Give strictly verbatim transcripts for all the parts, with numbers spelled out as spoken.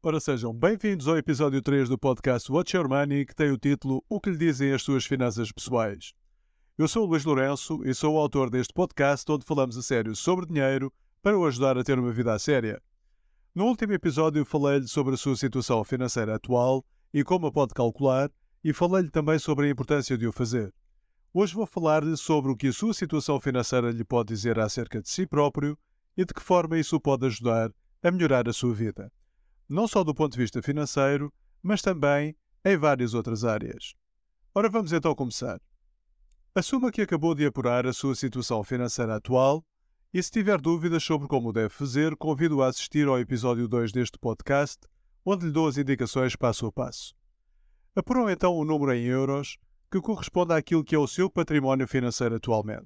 Ora, sejam bem-vindos ao episódio três do podcast What's Your Money, que tem o título O que lhe dizem as suas finanças pessoais. Eu sou o Luís Lourenço e sou o autor deste podcast onde falamos a sério sobre dinheiro para o ajudar a ter uma vida a séria. No último episódio falei-lhe sobre a sua situação financeira atual e como a pode calcular, e falei-lhe também sobre a importância de o fazer. Hoje vou falar-lhe sobre o que a sua situação financeira lhe pode dizer acerca de si próprio e de que forma isso o pode ajudar a melhorar a sua vida. Não só do ponto de vista financeiro, mas também em várias outras áreas. Ora, vamos então começar. Assuma que acabou de apurar a sua situação financeira atual e, se tiver dúvidas sobre como o deve fazer, convido-o a assistir ao episódio dois deste podcast, onde lhe dou as indicações passo a passo. Apurou então o número em euros que corresponde àquilo que é o seu património financeiro atualmente.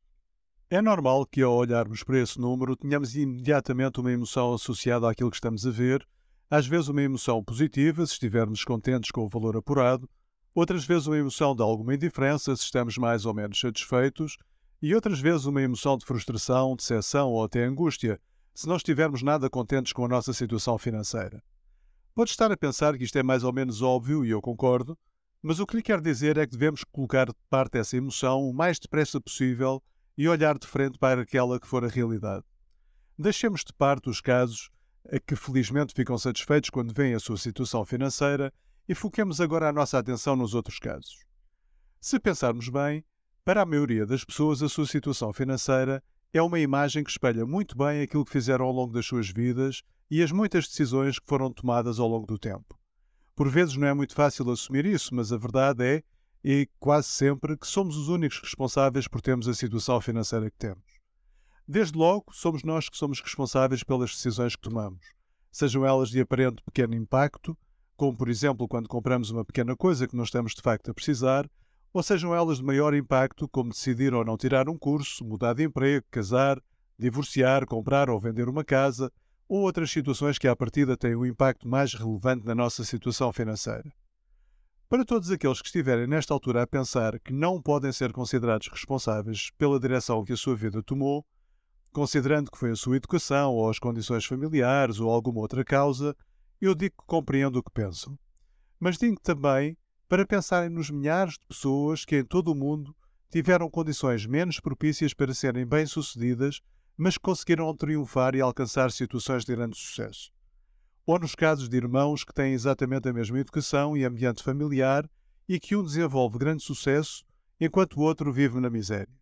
É normal que, ao olharmos para esse número, tenhamos imediatamente uma emoção associada àquilo que estamos a ver, às vezes uma emoção positiva, se estivermos contentes com o valor apurado, outras vezes uma emoção de alguma indiferença, se estamos mais ou menos satisfeitos, e outras vezes uma emoção de frustração, decepção ou até angústia, se não estivermos nada contentes com a nossa situação financeira. Pode estar a pensar que isto é mais ou menos óbvio, e eu concordo, mas o que lhe quero dizer é que devemos colocar de parte essa emoção o mais depressa possível e olhar de frente para aquela que for a realidade. Deixemos de parte os casos a que felizmente ficam satisfeitos quando veem a sua situação financeira e foquemos agora a nossa atenção nos outros casos. Se pensarmos bem, para a maioria das pessoas a sua situação financeira é uma imagem que espelha muito bem aquilo que fizeram ao longo das suas vidas e as muitas decisões que foram tomadas ao longo do tempo. Por vezes não é muito fácil assumir isso, mas a verdade é, e quase sempre, que somos os únicos responsáveis por termos a situação financeira que temos. Desde logo, somos nós que somos responsáveis pelas decisões que tomamos, sejam elas de aparente pequeno impacto, como por exemplo quando compramos uma pequena coisa que não estamos de facto a precisar, ou sejam elas de maior impacto, como decidir ou não tirar um curso, mudar de emprego, casar, divorciar, comprar ou vender uma casa, ou outras situações que à partida têm um impacto mais relevante na nossa situação financeira. Para todos aqueles que estiverem nesta altura a pensar que não podem ser considerados responsáveis pela direção que a sua vida tomou, considerando que foi a sua educação ou as condições familiares ou alguma outra causa, eu digo que compreendo o que pensam. Mas digo também para pensarem nos milhares de pessoas que em todo o mundo tiveram condições menos propícias para serem bem-sucedidas, mas que conseguiram triunfar e alcançar situações de grande sucesso. Ou nos casos de irmãos que têm exatamente a mesma educação e ambiente familiar e que um desenvolve grande sucesso enquanto o outro vive na miséria.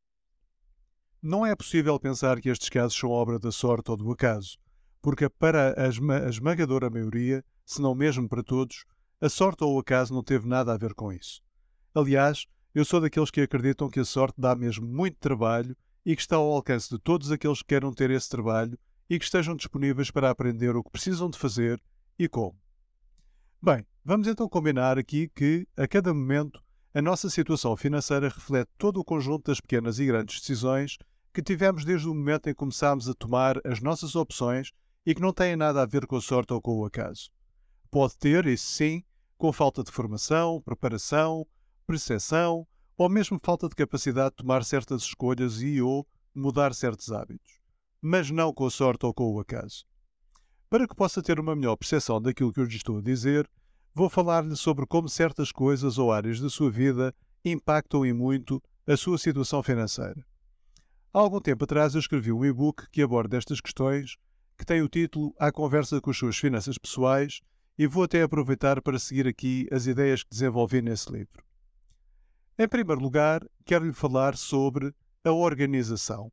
Não é possível pensar que estes casos são obra da sorte ou do acaso, porque para a, esma a esmagadora maioria, se não mesmo para todos, a sorte ou o acaso não teve nada a ver com isso. Aliás, eu sou daqueles que acreditam que a sorte dá mesmo muito trabalho e que está ao alcance de todos aqueles que queiram ter esse trabalho e que estejam disponíveis para aprender o que precisam de fazer e como. Bem, vamos então combinar aqui que, a cada momento, a nossa situação financeira reflete todo o conjunto das pequenas e grandes decisões que tivemos desde o momento em que começámos a tomar as nossas opções e que não têm nada a ver com a sorte ou com o acaso. Pode ter, isso sim, com falta de formação, preparação, percepção ou mesmo falta de capacidade de tomar certas escolhas e ou mudar certos hábitos. Mas não com a sorte ou com o acaso. Para que possa ter uma melhor percepção daquilo que eu lhe estou a dizer, vou falar-lhe sobre como certas coisas ou áreas da sua vida impactam e muito a sua situação financeira. Há algum tempo atrás eu escrevi um e-book que aborda estas questões, que tem o título A Conversa com as Suas Finanças Pessoais, e vou até aproveitar para seguir aqui as ideias que desenvolvi nesse livro. Em primeiro lugar, quero-lhe falar sobre a organização.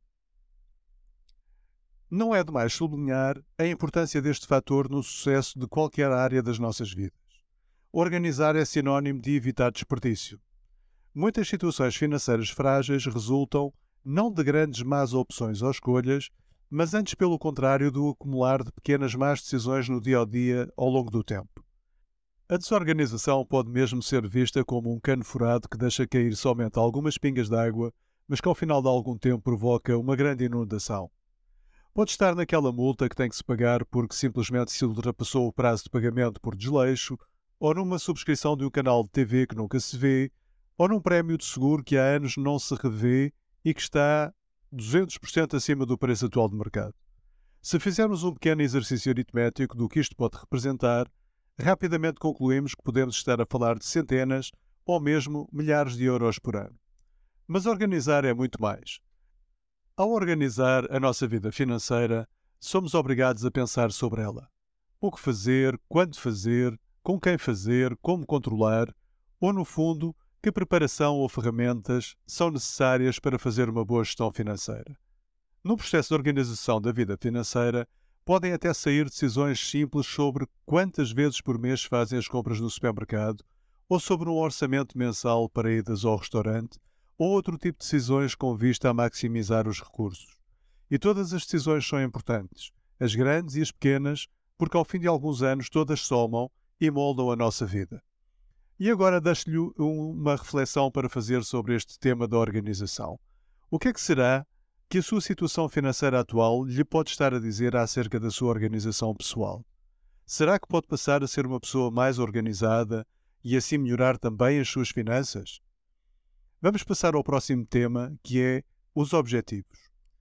Não é demais sublinhar a importância deste fator no sucesso de qualquer área das nossas vidas. Organizar é sinónimo de evitar desperdício. Muitas situações financeiras frágeis resultam não de grandes más opções ou escolhas, mas antes pelo contrário do acumular de pequenas más decisões no dia a dia ao longo do tempo. A desorganização pode mesmo ser vista como um cano furado que deixa cair somente algumas pingas de água, mas que ao final de algum tempo provoca uma grande inundação. Pode estar naquela multa que tem que se pagar porque simplesmente se ultrapassou o prazo de pagamento por desleixo, ou numa subscrição de um canal de T V que nunca se vê, ou num prémio de seguro que há anos não se revê e que está duzentos por cento acima do preço atual de mercado. Se fizermos um pequeno exercício aritmético do que isto pode representar, rapidamente concluímos que podemos estar a falar de centenas ou mesmo milhares de euros por ano. Mas organizar é muito mais. Ao organizar a nossa vida financeira, somos obrigados a pensar sobre ela. O que fazer, quando fazer, com quem fazer, como controlar, ou, no fundo, que preparação ou ferramentas são necessárias para fazer uma boa gestão financeira. No processo de organização da vida financeira, podem até sair decisões simples sobre quantas vezes por mês fazem as compras no supermercado, ou sobre um orçamento mensal para idas ao restaurante, ou outro tipo de decisões com vista a maximizar os recursos. E todas as decisões são importantes, as grandes e as pequenas, porque ao fim de alguns anos todas somam e moldam a nossa vida. E agora deixo-lhe uma reflexão para fazer sobre este tema da organização. O que é que será que a sua situação financeira atual lhe pode estar a dizer acerca da sua organização pessoal? Será que pode passar a ser uma pessoa mais organizada e assim melhorar também as suas finanças? Vamos passar ao próximo tema, que é os objetivos.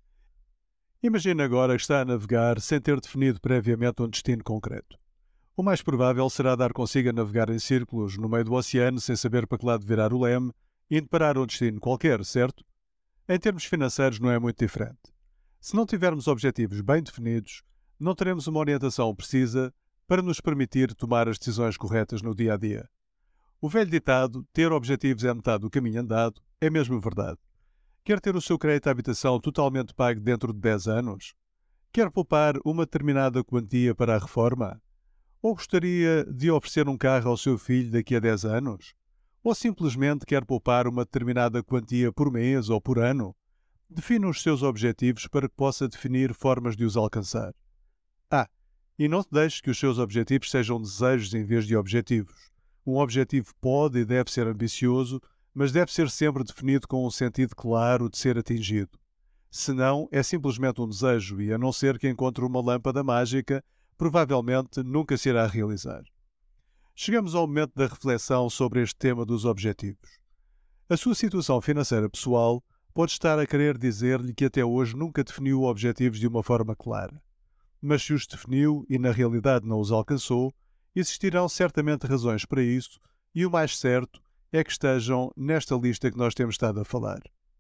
Imagine agora que está a navegar sem ter definido previamente um destino concreto. O mais provável será dar consigo a navegar em círculos no meio do oceano sem saber para que lado virar o leme, indo parar um destino qualquer, certo? Em termos financeiros não é muito diferente. Se não tivermos objetivos bem definidos, não teremos uma orientação precisa para nos permitir tomar as decisões corretas no dia a dia. O velho ditado, ter objetivos é metade do caminho andado, é mesmo verdade. Quer ter o seu crédito à habitação totalmente pago dentro de dez anos? Quer poupar uma determinada quantia para a reforma? Ou gostaria de oferecer um carro ao seu filho daqui a dez anos? Ou simplesmente quer poupar uma determinada quantia por mês ou por ano? Defina os seus objetivos para que possa definir formas de os alcançar. Ah, e não te deixes que os seus objetivos sejam desejos em vez de objetivos. Um objetivo pode e deve ser ambicioso, mas deve ser sempre definido com um sentido claro de ser atingido. Senão, é simplesmente um desejo e, a não ser que encontre uma lâmpada mágica, provavelmente nunca se irá realizar. Chegamos ao momento da reflexão sobre este tema dos objetivos. A sua situação financeira pessoal pode estar a querer dizer-lhe que até hoje nunca definiu objetivos de uma forma clara. Mas se os definiu e na realidade não os alcançou, existirão certamente razões para isso e o mais certo é que estejam nesta lista que nós temos estado a falar.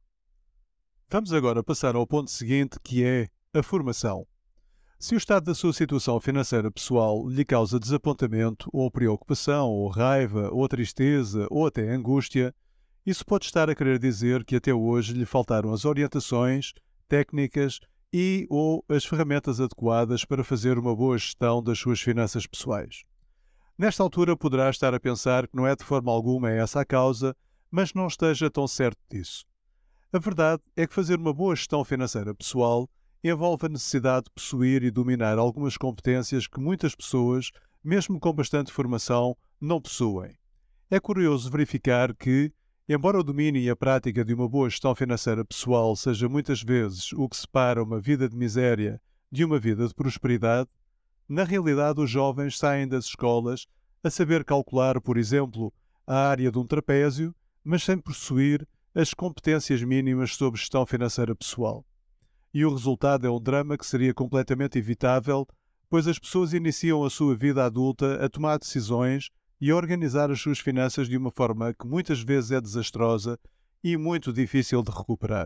Vamos agora passar ao ponto seguinte, que é a formação. Se o estado da sua situação financeira pessoal lhe causa desapontamento, ou preocupação, ou raiva, ou tristeza, ou até angústia, isso pode estar a querer dizer que até hoje lhe faltaram as orientações, técnicas e ou as ferramentas adequadas para fazer uma boa gestão das suas finanças pessoais. Nesta altura poderá estar a pensar que não é de forma alguma essa a causa, mas não esteja tão certo disso. A verdade é que fazer uma boa gestão financeira pessoal envolve a necessidade de possuir e dominar algumas competências que muitas pessoas, mesmo com bastante formação, não possuem. É curioso verificar que, embora o domínio e a prática de uma boa gestão financeira pessoal seja muitas vezes o que separa uma vida de miséria de uma vida de prosperidade, na realidade os jovens saem das escolas a saber calcular, por exemplo, a área de um trapézio, mas sem possuir as competências mínimas sobre gestão financeira pessoal. E o resultado é um drama que seria completamente evitável, pois as pessoas iniciam a sua vida adulta a tomar decisões e a organizar as suas finanças de uma forma que muitas vezes é desastrosa e muito difícil de recuperar.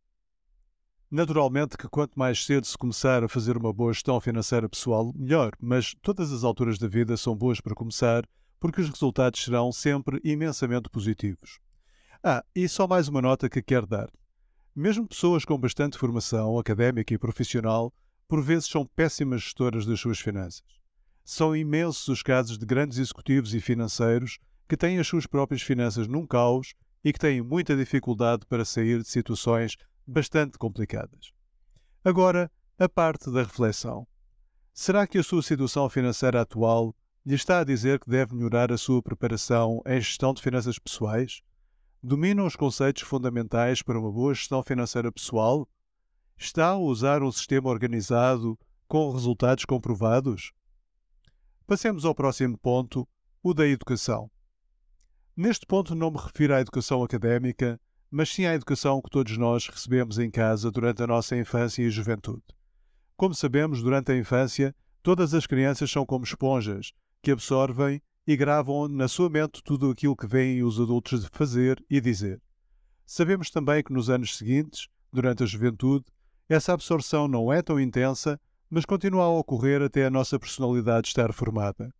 Naturalmente que quanto mais cedo se começar a fazer uma boa gestão financeira pessoal, melhor, mas todas as alturas da vida são boas para começar, porque os resultados serão sempre imensamente positivos. Ah, e só mais uma nota que quero dar. Mesmo pessoas com bastante formação académica e profissional, por vezes são péssimas gestoras das suas finanças. São imensos os casos de grandes executivos e financeiros que têm as suas próprias finanças num caos e que têm muita dificuldade para sair de situações bastante complicadas. Agora, a parte da reflexão. Será que a sua situação financeira atual lhe está a dizer que deve melhorar a sua preparação em gestão de finanças pessoais? Domina os conceitos fundamentais para uma boa gestão financeira pessoal? Está a usar um sistema organizado com resultados comprovados? Passemos ao próximo ponto, o da educação. Neste ponto não me refiro à educação académica, mas sim à educação que todos nós recebemos em casa durante a nossa infância e juventude. Como sabemos, durante a infância, todas as crianças são como esponjas, que absorvem e gravam na sua mente tudo aquilo que veem os adultos fazer e dizer. Sabemos também que nos anos seguintes, durante a juventude, essa absorção não é tão intensa, mas continua a ocorrer até a nossa personalidade estar formada.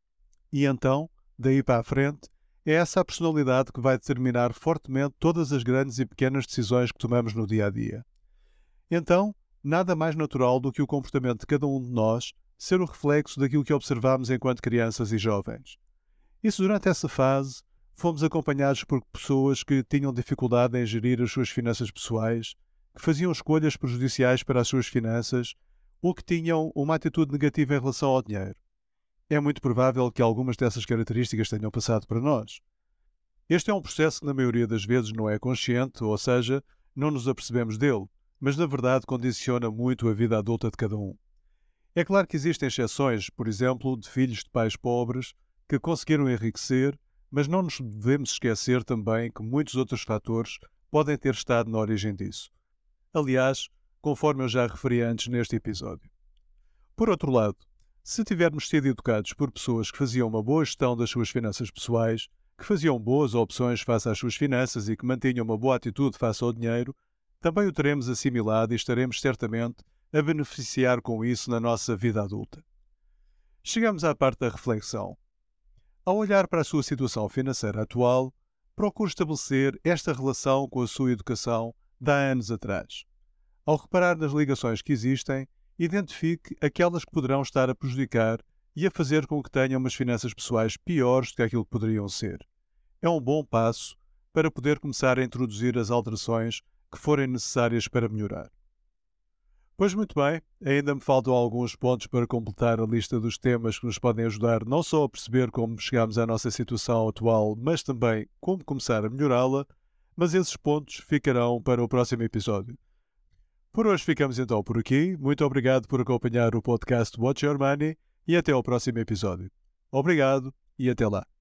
E então, daí para a frente, é essa a personalidade que vai determinar fortemente todas as grandes e pequenas decisões que tomamos no dia a dia. Então, nada mais natural do que o comportamento de cada um de nós ser o reflexo daquilo que observamos enquanto crianças e jovens. E se durante essa fase fomos acompanhados por pessoas que tinham dificuldade em gerir as suas finanças pessoais, que faziam escolhas prejudiciais para as suas finanças ou que tinham uma atitude negativa em relação ao dinheiro, é muito provável que algumas dessas características tenham passado para nós. Este é um processo que na maioria das vezes não é consciente, ou seja, não nos apercebemos dele, mas na verdade condiciona muito a vida adulta de cada um. É claro que existem exceções, por exemplo, de filhos de pais pobres que conseguiram enriquecer, mas não nos devemos esquecer também que muitos outros fatores podem ter estado na origem disso. Aliás, conforme eu já referi antes neste episódio. Por outro lado, se tivermos sido educados por pessoas que faziam uma boa gestão das suas finanças pessoais, que faziam boas opções face às suas finanças e que mantinham uma boa atitude face ao dinheiro, também o teremos assimilado e estaremos certamente a beneficiar com isso na nossa vida adulta. Chegamos à parte da reflexão. Ao olhar para a sua situação financeira atual, procure estabelecer esta relação com a sua educação de há anos atrás. Ao reparar nas ligações que existem, identifique aquelas que poderão estar a prejudicar e a fazer com que tenham umas finanças pessoais piores do que aquilo que poderiam ser. É um bom passo para poder começar a introduzir as alterações que forem necessárias para melhorar. Pois muito bem, ainda me faltam alguns pontos para completar a lista dos temas que nos podem ajudar não só a perceber como chegamos à nossa situação atual, mas também como começar a melhorá-la, mas esses pontos ficarão para o próximo episódio. Por hoje ficamos então por aqui. Muito obrigado por acompanhar o podcast Watch Your Money e até ao próximo episódio. Obrigado e até lá.